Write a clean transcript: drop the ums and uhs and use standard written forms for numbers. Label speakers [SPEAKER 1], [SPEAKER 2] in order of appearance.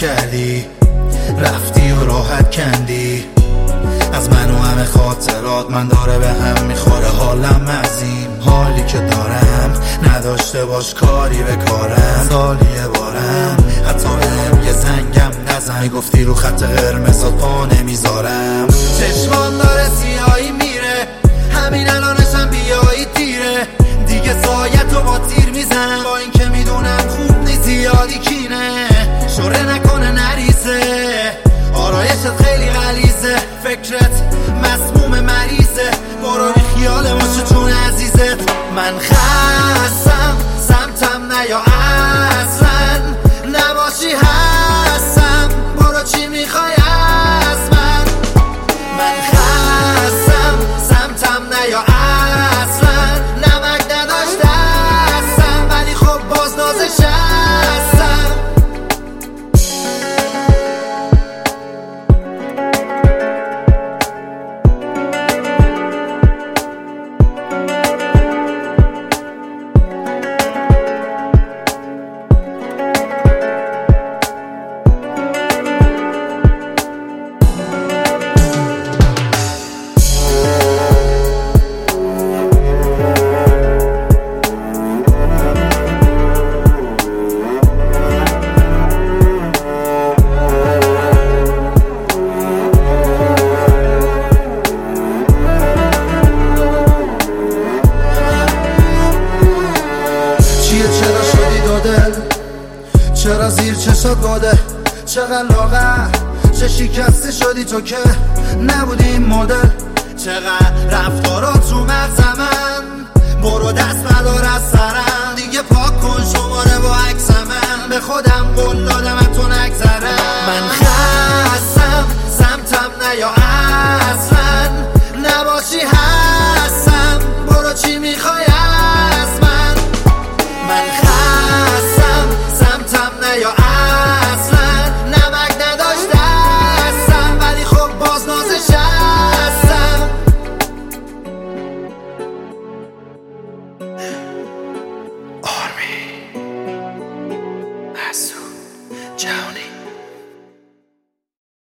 [SPEAKER 1] کردی، رفتی و راحت کندی از من و همه خاطرات. من داره به هم میخوره حالم از این حالی که دارم، نداشته باش کاری به کارم. سالیه بارم حتی بهم یه زنگم نزن، گفتی رو خط قرمزات پا نمیذارم. چشمان داره سیاهی میره، همین الانشم بیایی دیره. دیگه سایتو با تیر میزنم، با این که میدونم خوب نیست زیادی کینه. شوره نکنه نریزه، آرایشت خیلی غلیظه، فکرت مسموم مریضه. برو بی خیال باشه چون عزیزت. من خستم سمتم نیا اصلا، نباشی هستم برو چی میخوای از من. من خستم سمتم نیا اصلا، نمک نداشت دستم ولی خب باز نازش هستم. چرا شدی دو دل، چرا زیر چشات باده، چقدر لاغر، چه شکسته شدی تو که نبودی این مدل. چقدر رفتارات تو مغز من، برو دست ندار از سرم دیگه، پاک کن شماره با عکس من. به خودت